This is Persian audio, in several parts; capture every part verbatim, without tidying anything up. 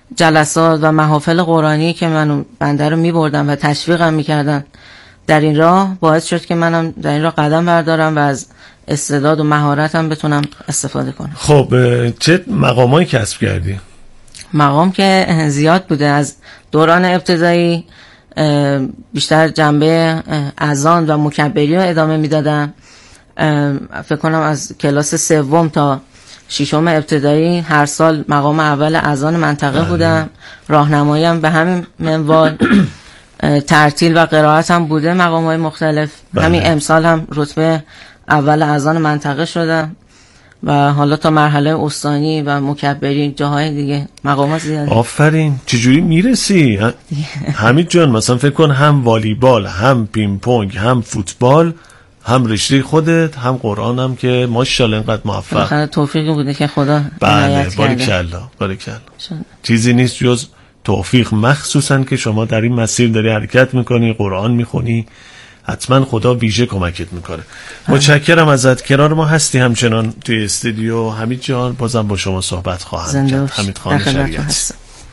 جلسات و محافل قرآنی که منو بنده رو میبردن و تشویقم میکردن در این راه باعث شد که منم در این راه قدم بردارم و از استعداد و مهارتم بتونم استفاده کنم. خب چه مقامایی کسب کردی؟ مقام که زیاد بوده. از دوران ابتدایی بیشتر جنبه اذان و مکبری رو ادامه میدادم. فکر کنم از کلاس سوم تا ششم ابتدایی هر سال مقام اول اذان منطقه بودم. راهنمایی هم به همین منوال، ترتیل و قرائت هم بوده مقام‌های مختلف. بله. همین امسال هم رتبه اول اذان منطقه شدم و حالا تا مرحله استانی و مکبری جاهای دیگه مقامات زیاده. آفرین. چجوری میرسی؟ حمید جان مثلا فکر کن هم والیبال، هم پینگ پونگ، هم فوتبال، هم رشته خودت، هم قرآن، هم که ماشاءالله اینقدر موفق. خیلی توفیقی بوده که خدا بله باریکلا باریکلا. چیزی نیست جز توفیق، مخصوصا که شما در این مسیر داری حرکت میکنی، قرآن میخونی، حتما خدا ویژه کمکت میکنه. متشکرم ازت. کنار ما هستی همچنان توی استودیو. حمید جان بازم با شما صحبت خواهم کرد. حمید خان شریعتی.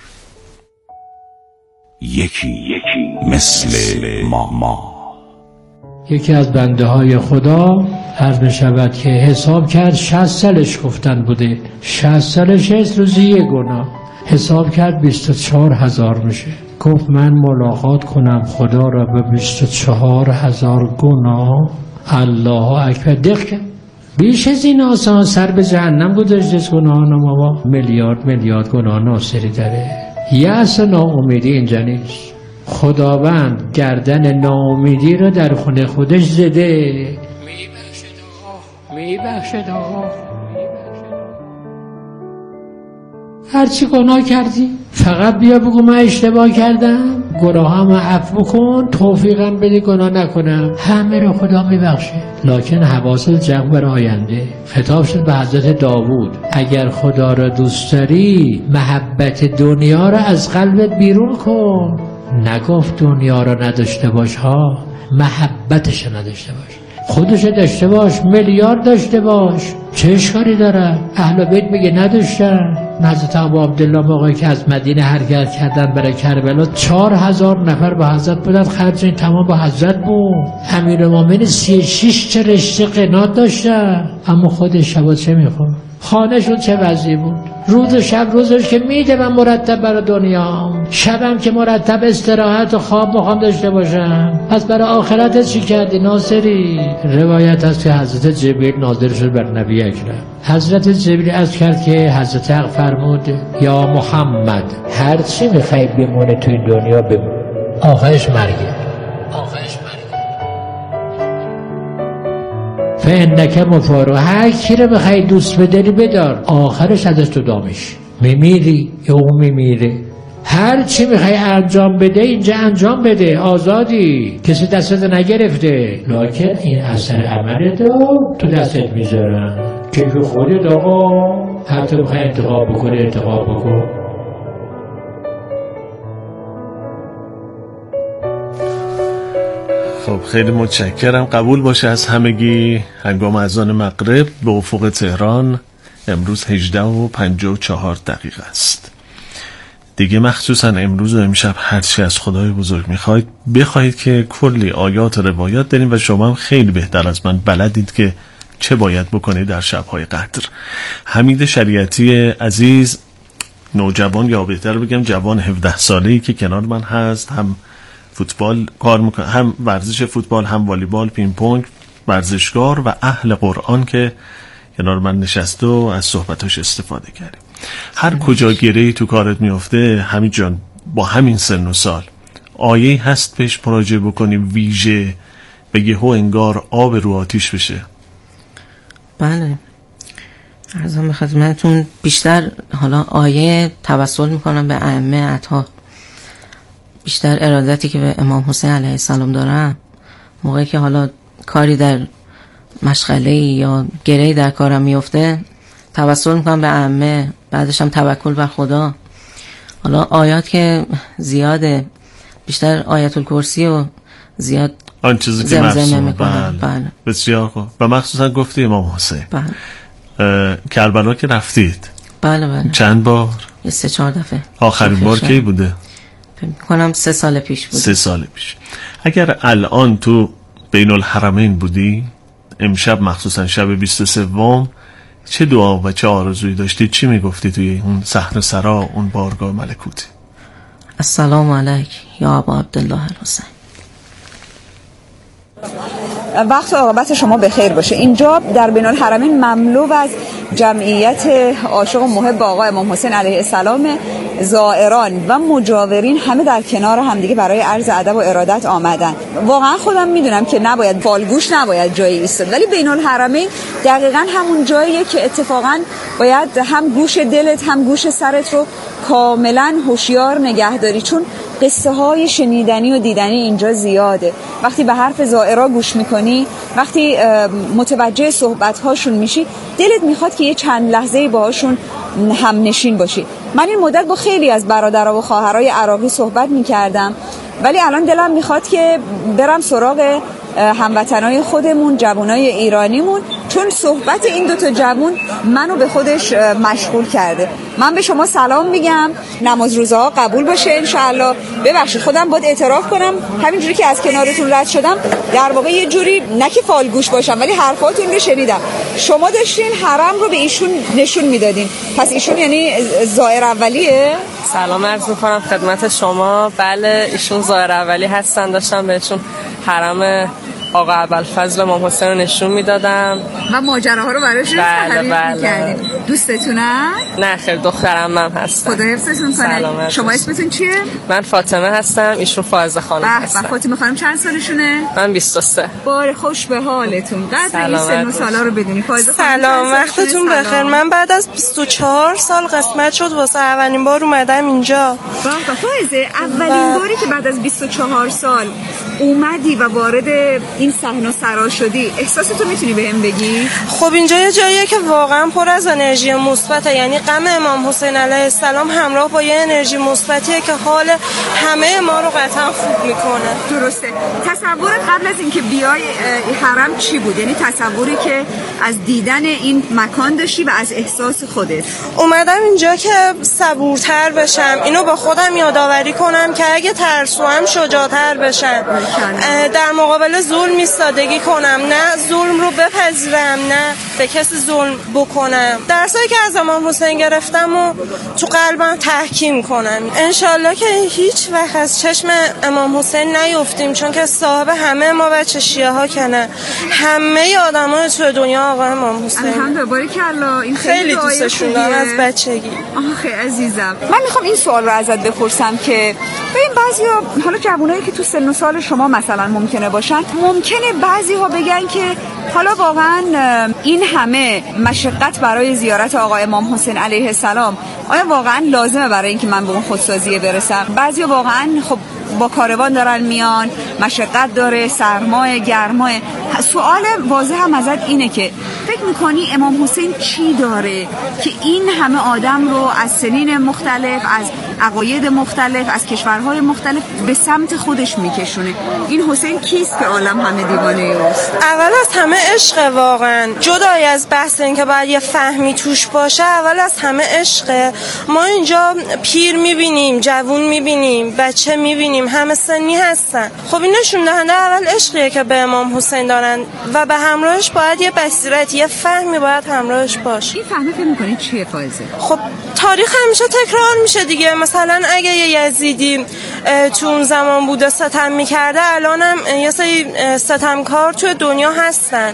یکی یکی مثل ما ما یکی از بنده های خدا عرض می شود که حساب کرد شصت سالش گفتن بوده، شصت سالش هست روزی یک گناه، حساب کرد بیست و چهار هزار میشه. گفت من ملاقات کنم خدا را به بیست و چهار هزار گناه. الله اکبر. دقیقه بیش از این آسان سر به جهنم گذاشت از گناه ما. میلیارد میلیارد گناه ناصری داره. یأس ناامیدی اینجا نیست. خداوند گردن ناامیدی را در خونه خودش زده. میبخشد آه میبخشد آه. هرچی گناه کردی فقط بیا بگو من اشتباه کردم، گناهام عفو کن، توفیقم بده گناه نکنم، همه رو خدا میبخشه. لکن حواست جمع بر آینده. خطاب شد به حضرت داوود اگر خدا را دوست داری محبت دنیا را از قلبت بیرون کن. نگفت دنیا را نداشته باش ها، محبتش نداشته باش. خودش داشته باش، میلیارد داشته باش، چه اشکالی داره؟ اهل بیت میگه نداشتن. حضرت ابو عبدالله موقعی که از مدینه حرکت کردن برای کربلا چهار هزار نفر با حضرت بودن، خرج این تمام با حضرت بود. امیرالمومنین سی و شش چه رشته قنات داشتن، اما خودش شبا چه میخواد؟ خانهشون چه وضعی بود؟ روز و شب، روزش که میده من مرتب برای دنیا، شبم که مرتب استراحت و خواب بخوام داشته باشم. پس برای آخرت چی کردی ناصری؟ روایت هست که حضرت جبریل نازل شد بر نبی اکرم. حضرت جبریل عرض کرد که حضرت حق فرمود یا محمد هر چی میخوای بمونه توی دنیا بمون، آخرش مرگه. آخرش مرگه. فانک مفارق، هر کی رو بخوای دوست بداری بدار، آخرش ازش تو دامش میمیری یا اون میمیره. هر چی میخوای انجام بده اینجا انجام بده، آزادی، کسی دستت نگرفته. لکن این اثر عملت رو تو دستت میذارن که خودت آقا حتی بخوای انتخاب بکنی انتخاب بکن. خب خیلی متشکرم. قبول باشه از همگی. هنگام اذان مغرب به افق تهران امروز هجده و پنجاه و چهار دقیقه است. دیگه مخصوصا امروز و امشب هرچی از خدای بزرگ میخواید بخواهید که کلی آیات و روایات داریم و شما هم خیلی بهتر از من بلدید که چه باید بکنید در شبهای قدر. حمید شریعتی عزیز، نوجوان یا بهتر بگم جوان هفده ساله‌ای که کنار من هست، هم فوتبال کار میکنه، هم ورزش فوتبال، هم والیبال، پینگ پونگ، ورزشکار و اهل قرآن که کنار من نشسته و از صحبتاش استفاده کردیم. هر کجا گرهی تو کارت میفته حمید جان، با همین سن و سال آیه هست بهش مراجعه بکنی ویژه بگی هو انگار آب رو آتیش بشه. بله عرضم به خدمتتون، بیشتر حالا آیه توسل میکنم به ائمه اطهار. بیشتر ارادتی که به امام حسین علیه السلام دارم، موقعی که حالا کاری در مشغله یا گرهی در کارم میفته توسل میکنم به ائمه، بعدش هم توکل بر خدا. حالا آیات که زیاده، بیشتر آیت الکرسی و زیاد آن چیزی که زمزمه میکنم. بله. بله بسیار خوب. و مخصوصا گفتی امام حسین. بله. کربلا که رفتید؟ بله بله. چند بار؟ یه سه چهار دفعه. آخرین بار کی بوده؟ فکر می‌کنم سه سال پیش بود. سه سال پیش. اگر الان تو بین الحرمین بودی، امشب مخصوصا شب بیست و سوم، چه دعا و چه آرزویی داشتی؟ چی میگفتی توی اون صحن سرا، اون بارگاه ملکوتی؟ السلام علیک یا ابا عبدالله الحسین. وقت و عاقبت شما بخیر باشه. اینجا در بین الحرمین مملو از جمعیت عاشق و محب آقا امام حسین علیه السلام، زائران و مجاورین همه در کنار همدیگه برای عرض ادب و ارادت آمدن. واقعا خودم میدونم که نباید فالگوش نباید جایی ایستاد، ولی بین الحرمین دقیقاً همون جاییه که اتفاقاً باید هم گوش دلت هم گوش سرت رو کاملاً هوشیار نگه داری، چون قصه های شنیدنی و دیدنی اینجا زیاده. وقتی به حرف زائرا گوش میکنی، وقتی متوجه صحبت هاشون میشی، دلت میخواد که یه چند لحظه باهاشون هم نشین باشی. من این مدت با خیلی از برادرها و خواهرای عراقی صحبت میکردم، ولی الان دلم میخواد که برم سراغ هموطنای خودمون، جوانای ایرانیمون، چون صحبت این دوتا جوان منو به خودش مشغول کرده. من به شما سلام میگم، نماز روزها قبول باشه انشاءالله. ببخشید خودم باید اعتراف کنم، همینجوری که از کنارتون رد شدم در واقع یه جوری نه که فالگوش باشم، ولی حرفاتون رو شنیدم. شما داشتین حرم رو به ایشون نشون میدادین، پس ایشون یعنی زائر اولیه؟ سلام عرض میکنم خدمت شما. بله ایشون زائر اولی هستن، داشتم بهشون حرم آقا ابوالفضل امام حسین رو نشون میدادم و ماجراها رو براشون تعریف می‌کردین. دوستتونه؟ نه خیر، دخترم هم هست. خدا حفظتون کنه. شما اسمتون چیه؟ من فاطمه هستم، ایشون فائزه خانم هستن. و فاطمه خانم چند سالشونه؟ من بیست و سه. بار خوش به حالتون. قدر این سن و سالا رو بدونی. فائزه خانم سلام، وقتتون بخیر. من بعد از بیست و چهار سال قسمت شد واسه اولین بار اومدم اینجا. با فائزه اولین و... باری که بعد از بیست و چهار سال اومدی و وارد این صحنه سرا شدی، احساستو میتونی بهم بگی؟ خب اینجا یه جاییه که واقعا پر از انرژی مثبته، یعنی غم امام حسین علیه السلام همراه با یه انرژی مثبتیه که حال همه ما رو قطعا خوب میکنه. درسته. تصور قبل از اینکه بیای حرم چی بود؟ یعنی تصوری که از دیدن این مکان داشتی و از احساس خودت؟ اومدم اینجا که صبورتر بشم، اینو با خودم یادآوری کنم که اگه ترسوام شجاعتر بشم، در مقابل ظلم ایستادگی کنم، نه ظلم رو بپذیرم، نه به کسی ظلم بکنم. درسایی که از امام حسین گرفتم و تو قلبم تحکیم کنم. انشالله که هیچ وقت از چشم امام حسین نیفتیم، چون که صاحب همه ما بچه شیعه ها کنه، همه آدم های توی دنیا آقا امام حسین. الحمدلله باریکالله. این خیلی, خیلی دوستشون دارم از بچگی. آخه عزیزم، من میخوام این سوال رو ازت بپرسم که ببین بعضیا، حالا جوانایی که تو سن و سال شما مثلا ممکنه باشن، ممکنه بعضی ها بگن که حالا واقعا این همه مشقت برای زیارت آقا امام حسین علیه السلام آیا واقعا لازمه برای اینکه من به اون خودسازی برسم؟ بعضی ها واقعا خب با کاروان دارن میان، مشقت داره، سرمایه، گرمایه. سوال واضح هم ازت اینه که فکر میکنی امام حسین چی داره که این همه آدم رو از سنین مختلف، از عقاید مختلف، از کشورهای مختلف به سمت خودش میکشونه؟ این حسین کیست که عالم همه دیوانه اوست؟ اول از همه عشق، واقعا جدای از بحث این که باید یه فهمی توش باشه، اول از همه عشقه. ما اینجا پیر میبینیم، جوون میبینیم، بچه میبینیم، همه سنی هستن. خب این نشون دهنده اول عشقیه که به امام حسین دارن و به همراهش باید یه بصیرت، یه فهمی باید همراهش باشه. این فهمی فکر می‌کنی چیه فائزه؟ خب تاریخ همیشه تکرار میشه دیگه. مثلا اگه یه یزیدی تو اون زمان بوده ستم میکرده، الانم یه سری ستمکار توی دنیا هستن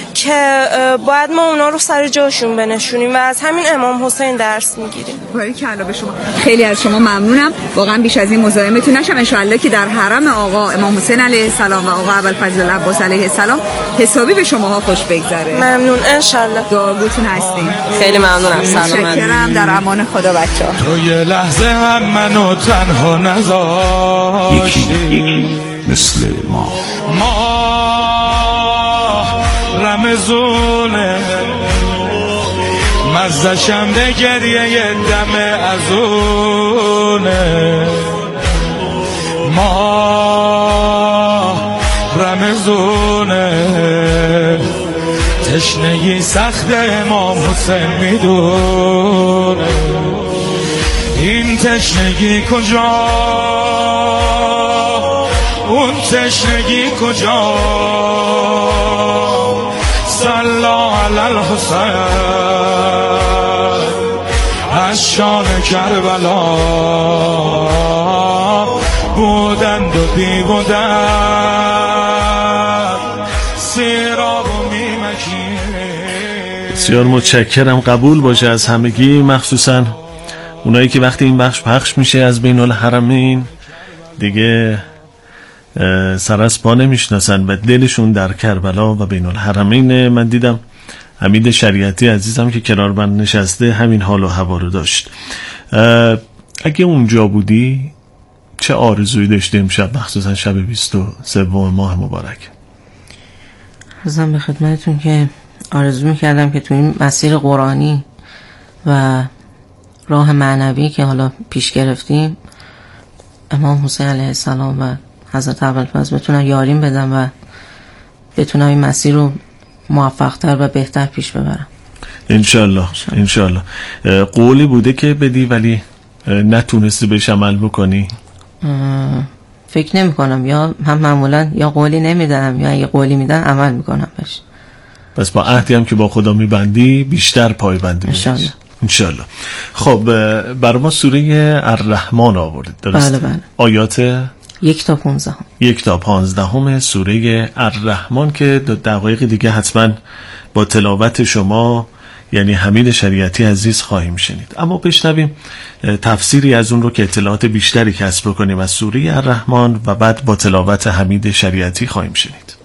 که باید ما اونا رو سر جاشون بنشونیم و از همین امام حسین درس میگیریم. باریکالله به شما. خیلی از شما ممنونم. واقعا بیش از این مزاحمتون نشم. ان شاءالله که در حرم آقا امام حسین علیه السلام و آقا ابوالفضل العباس علیه السلام حسابی به شماها خوش بگذره. ممنون ان شاءالله. دعاگوتون هستیم. خیلی ممنونم. سلام. متشکرم. در امان خدا بچه‌ها. تو یه لحظه هم منو تنها نذاشتی، یکی مثل ما ما رمزونه مزدشم به گریه یه دم ازونه، ما رمزونه تشنگی سخت امام حسین میدونه. تشنگی کجا، اون تشنگی کجا. صلی علی الحسین از شان کربلا، بودند و بی بودند سیراب و میمکی. بسیار متشکرم، قبول باشه از همگی، مخصوصا اونایی که وقتی این بخش پخش میشه از بین الحرمین دیگه سر از پا نمیشناسن و دلشون در کربلا و بین الحرمین. من دیدم حمید شریعتی عزیزم که کنار من نشسته همین حال و هوا رو داشت. اگه اونجا بودی چه آرزویی داشتی امشب، مخصوصا شب بیست و سوم ماه مبارک؟ عرضم به خدمتتون که آرزو میکردم که تو این مسیر قرآنی و راه معنوی که حالا پیش گرفتیم امام حسین علیه السلام و حضرت ابوالفضل بتونن یاریم بدن و بتونن این مسیر رو موفق‌تر و بهتر پیش ببرم انشالله. انشالله. قولی بوده که بدی ولی نتونستی بهش عمل بکنی؟ فکر نمی کنم، یا هم معمولا یا قولی نمیدم یا اگه قولی میدن عمل میکنم بهش. پس با عهدی هم که با خدا میبندی بیشتر پایبندی میشی انشالله. انشالله. خب برای ما سوره الرحمن آوردید درست؟ بله بله. آیات یک تا پونزده هم. یک تا پانزدهم سوره الرحمن که دو دقایق دیگه حتما با تلاوت شما یعنی حمید شریعتی عزیز خواهیم شنید. اما بشنویم تفسیری از اون رو که اطلاعات بیشتری کسب کنیم از سوره الرحمن و بعد با تلاوت حمید شریعتی خواهیم شنید.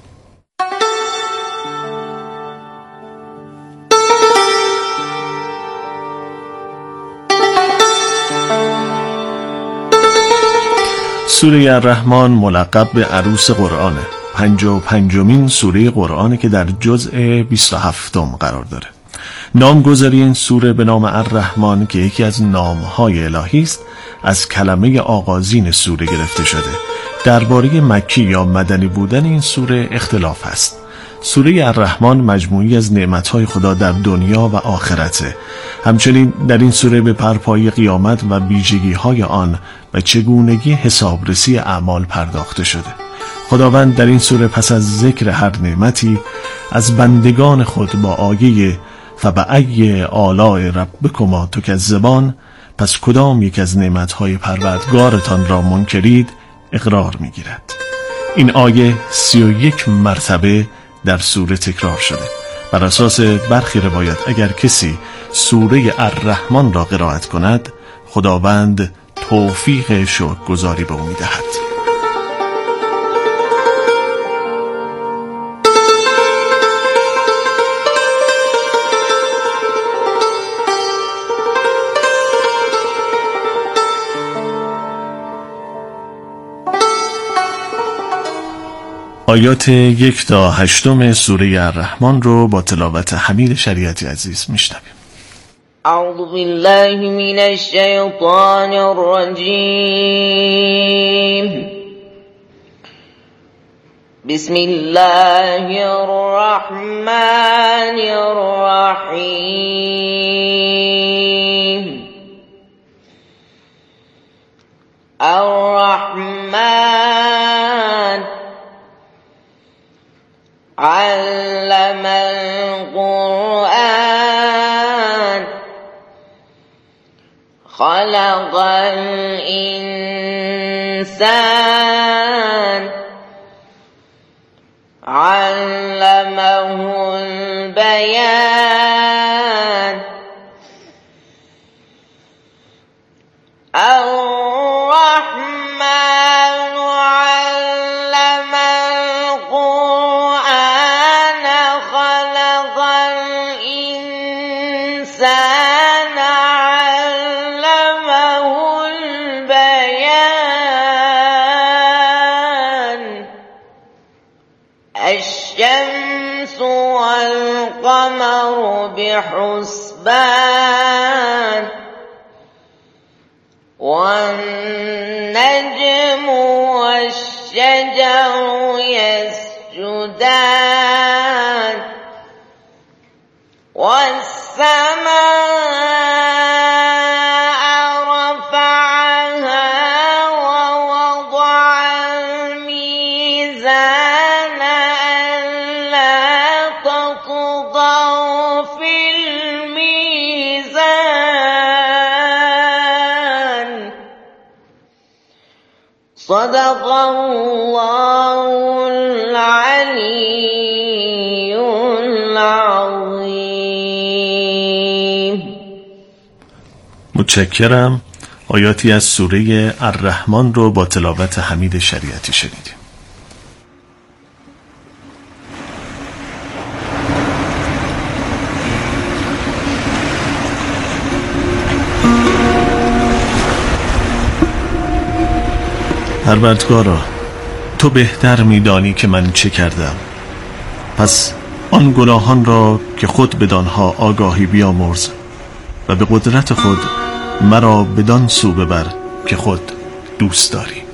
سوره الرحمن ملقب به عروس قرآنه، پنجاه و پنجمین سوره قرآنه که در جزء بیست و هفتم قرار داره. نامگذاری این سوره به نام الرحمن که یکی از نامهای الهی است از کلمه آغازین سوره گرفته شده. درباره مکی یا مدنی بودن این سوره اختلاف است. سوره الرحمن مجموعی از نعمتهای خدا در دنیا و آخرته. همچنین در این سوره به برپایی قیامت و ویژگی‌های آن و چگونگی حسابرسی اعمال پرداخته شده. خداوند در این سوره پس از ذکر هر نعمتی از بندگان خود با آیه فبأی آلاء ربکما تکذبان، پس کدام یک از نعمتهای پروردگارتان را منکرید، اقرار می‌گیرد. این آیه سی و یک مرتبه در سوره تکرار شده. بر اساس برخی روایت اگر کسی سوره الرحمن را قرائت کند خداوند توفیق شکرگزاری به او می‌دهد. آیات یک تا هشتم سوره الرحمن رو با تلاوت حمید شریعتی عزیز میشنویم. اعوذ بالله من الشیطان الرجیم. بسم الله الرحمن الرحیم. الرحمن علم القرآن خلق الإنسان علمه البيان. الرحمن علم القرآن خلق الإنسان علمه البيان. الشمس والقمر بحسبان والنجم والشجر يسجدان والسماء رفعها صدق الله العلی العظیم. متشکرم. آیاتی از سوره الرحمن رو با تلاوت حمید شریعتی شنیدیم. پروردگارا، تو بهتر میدانی که من چه کردم، پس آن گناهان را که خود بدانها آگاهی بیامرز و به قدرت خود مرا بدان سو ببر که خود دوست داری.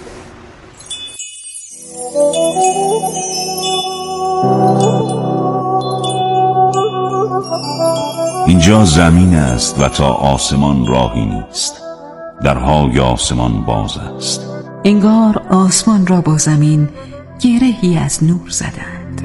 اینجا زمین است و تا آسمان راهی نیست، درهای آسمان باز است. انگار آسمان را با زمین گرهی از نور زدند.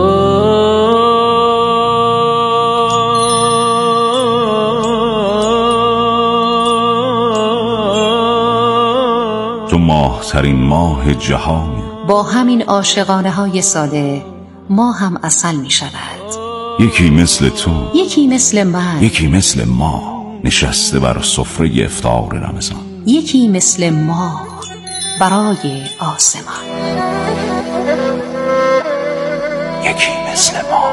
تو ماه ترین ماه جهانی. با همین عاشقانه های ساده ما هم عسل می شود. یکی مثل تو، یکی مثل من، یکی مثل ما نشسته بر سفره افطار رمضان، یکی مثل ما برای آسمان، یکی مثل ما.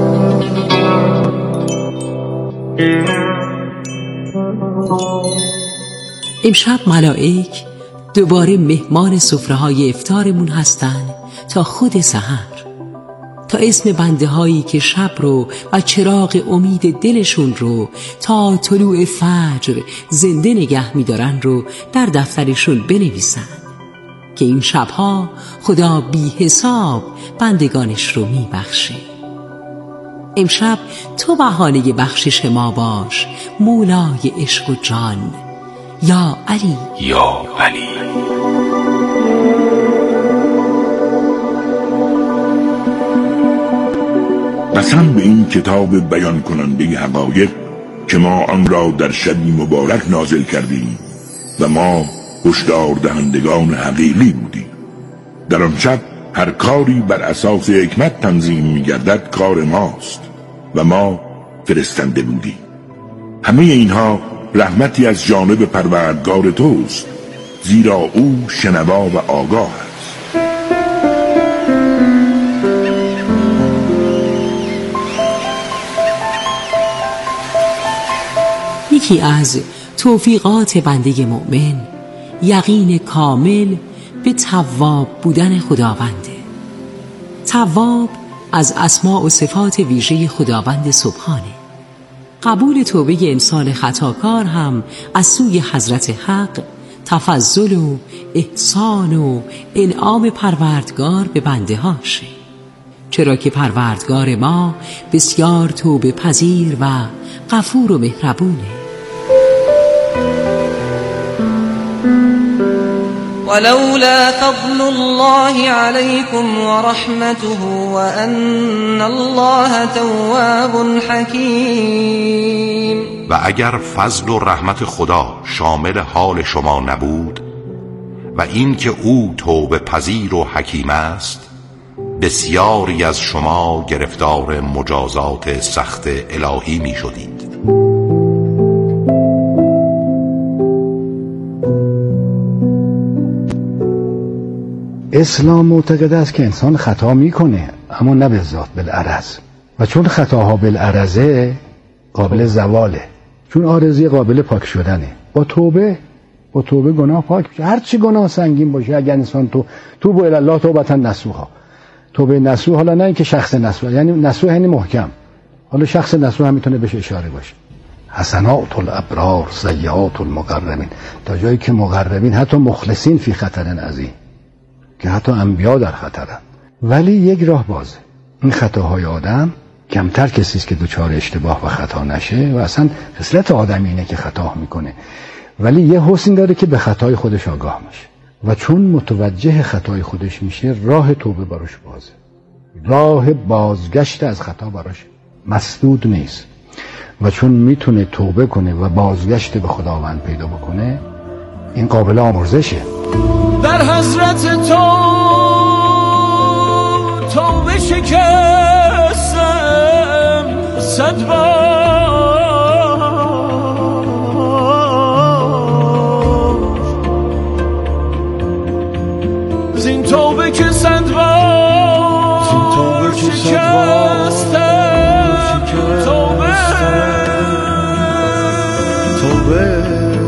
امشب ملائک دوباره مهمان سفره‌های افطارمون هستن تا خود سحر، تا اسم بنده هایی که شب رو و چراغ امید دلشون رو تا طلوع فجر زنده نگه می‌دارن رو در دفترشون بنویسن که این شبها خدا بی حساب بندگانش رو میبخشه. امشب تو بهانه بخشش ما باش مولای عشق و جان، یا علی یا علی. قسم به این کتاب بیان کننده حقایق که ما آن را در شبی مبارک نازل کردیم و ما هشدار دهندگان حقیقی بودیم. در آن شب هر کاری بر اساس حکمت تنظیم می‌گردد کار ماست و ما فرستنده بودیم. همه اینها رحمتی از جانب پروردگار توست، زیرا او شنوا و آگاه است. یکی از توفیقات بنده مؤمن یقین کامل به تواب بودن خداونده. تواب از اسماء و صفات ویژه خداوند سبحانه. قبول توبه انسان خطاکار هم از سوی حضرت حق تفضل و احسان و انعام پروردگار به بنده هاشه، چرا که پروردگار ما بسیار توبه پذیر و غفور و مهربونه. ولولا فضل الله عليكم ورحمته وأن الله تواب حكيم. و اگر فضل و رحمت خدا شامل حال شما نبود و این که او توبه پذیر و حکیم است، بسیاری از شما گرفتار مجازات سخت الهی می شدید. اسلام معتقد است که انسان خطا میکنه، اما نه به ذات بالعرض، و چون خطاها بالعرضه قابل زواله، چون عارضی قابل پاک شدنه. با توبه با توبه گناه پاک میشه. هر چی گناه سنگین باشه اگر انسان تو توب الی الله توبه نصوحا، توبه نصوح، حالا نه اینکه شخص نصوح، یعنی نصوح یعنی محکم، حالا شخص نصوح هم میتونه بهش اشاره باشه. حسنات الابرار سیئات المقربین، تا جایی که مقربین حتی مخلصین فی خطر عظیم، که حتی انبیا در خطرن. ولی یک راه بازه، این خطاهای آدم کمتر کسی است که دچار اشتباه و خطا نشه، و اصلا خصلت آدمی اینه که خطا میکنه، ولی یه حسن داره که به خطای خودش آگاه میشه و چون متوجه خطای خودش میشه راه توبه براش بازه، راه بازگشت از خطا براش مسدود نیست، و چون میتونه توبه کنه و بازگشت به خداوند پیدا بکنه، این قابل آمرزشه. در حضرت تو توبه شکستم صد بار زین توبه که صد بار شکستم توبه توبه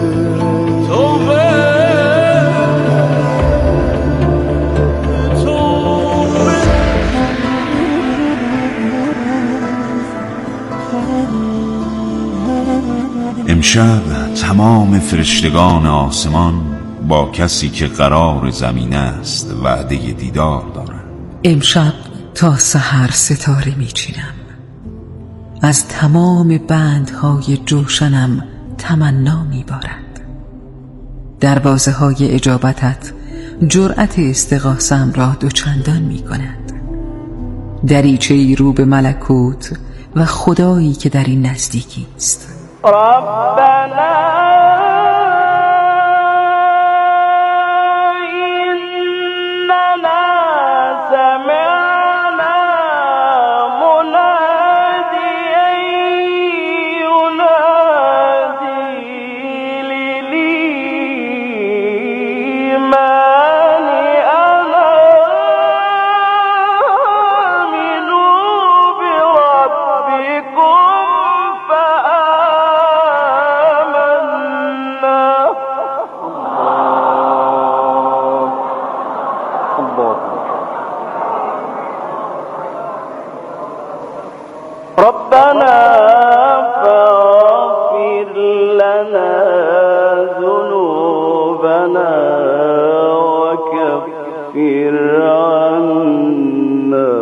امشب تمام فرشتگان آسمان با کسی که قرار زمین است وعده دیدار دارند. امشب تا سحر ستاره میچینم، از تمام بندهای جوشنم تمنا میبارد. دروازه های اجابتت جرأت استغاثم را دوچندان میکند. دریچه ای رو به ملکوت و خدایی که در این نزدیکی است. ربنا ربنا فاغفر لنا ذنوبنا وكفر عنا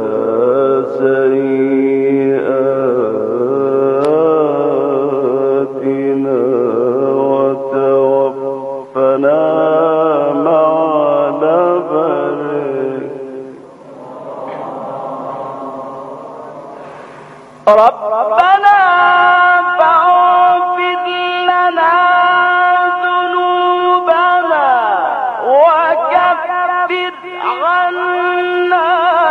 سيئاتنا وتوفنا مع الأبرار. ربنا فاغفر لنا ذنوبنا وكفر عنا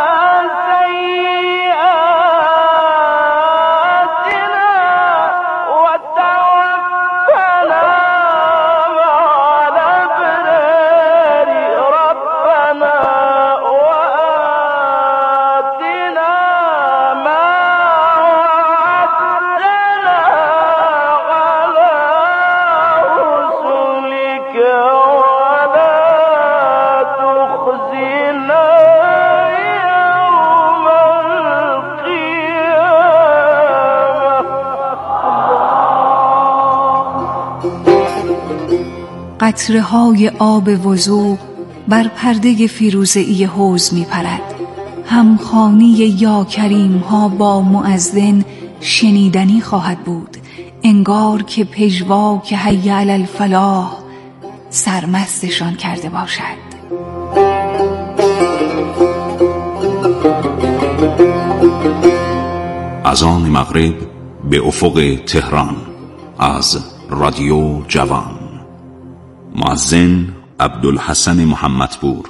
سيئاتنا وتوفنا مع الأبرار. ربنا وآتنا ما قطره های آب وضو بر پرده فیروزه‌ای حوض می پرد. همخوانی یا کریم ها با مؤذن شنیدنی خواهد بود، انگار که پژواک حی علی الفلاح سرمستشان کرده باشد. اذان مغرب به افق تهران از رادیو جوان. مؤذن عبدالحسن محمدپور.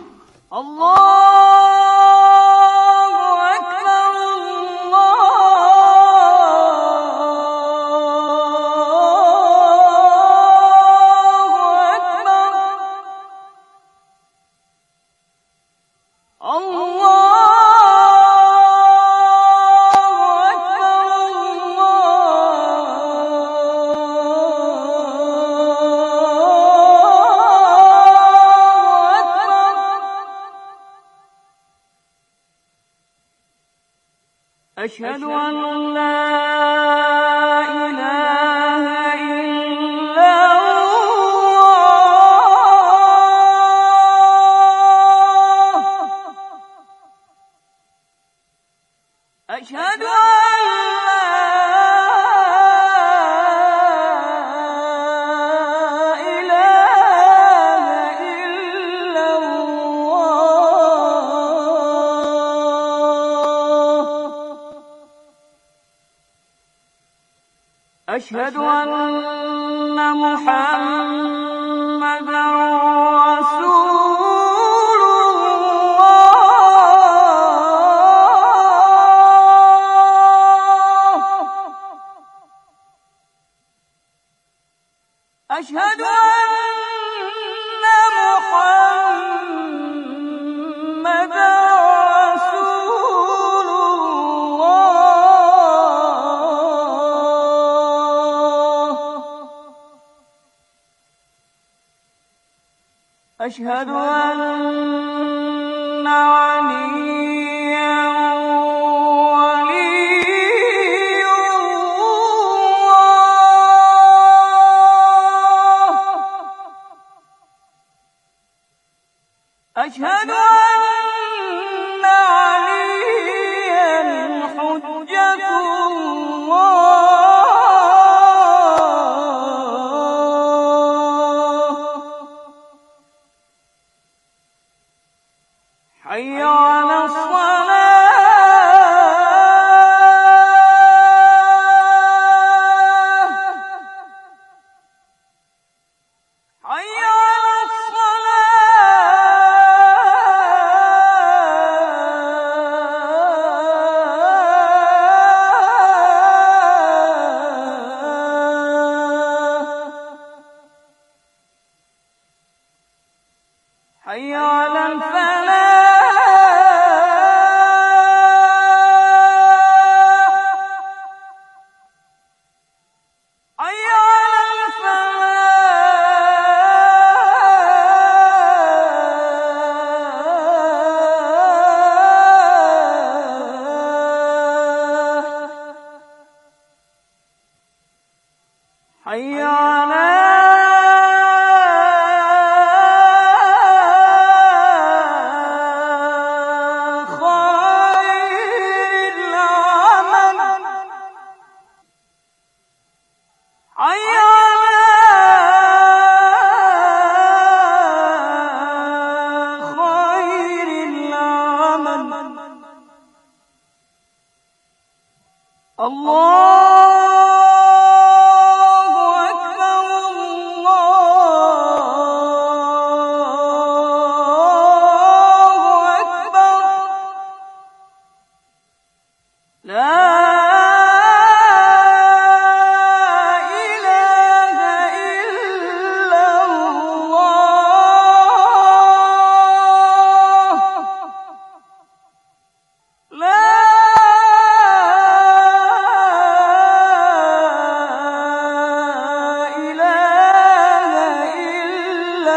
أشهد أن لا إله إلا الله. أشهد أن أشهد أن محمد رسول أشهد أن محمد رسول الله أشهد أن عليا ولي الله أشهد أن عليا حجة الله حي على الصلاة حي على الصلاة حي على الفلاح حي على الفلاح حي على خير العمل حي على خير العمل الله أكبر الله أكبر لا إله إلا الله لا إله إلا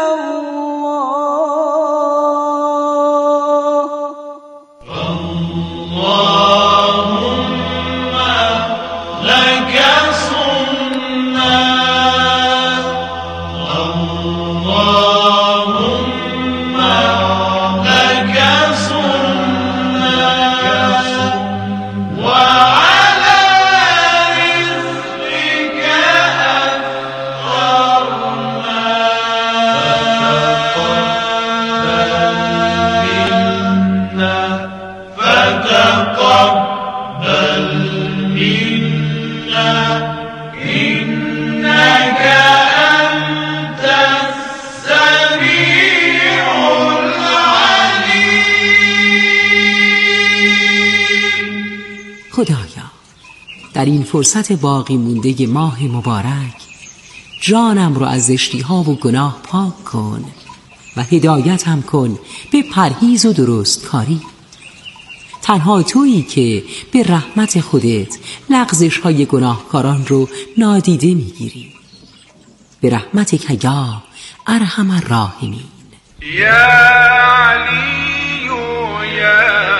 خدایا در این فرصت باقی مونده ماه مبارک جانم رو از زشتی ها و گناه پاک کن و هدایتم کن به پرهیز و درست کاری. تنها تویی که به رحمت خودت لغزش های گناهکاران رو نادیده میگیری. به رحمتک یا ارحم الراحمین. یا علی یا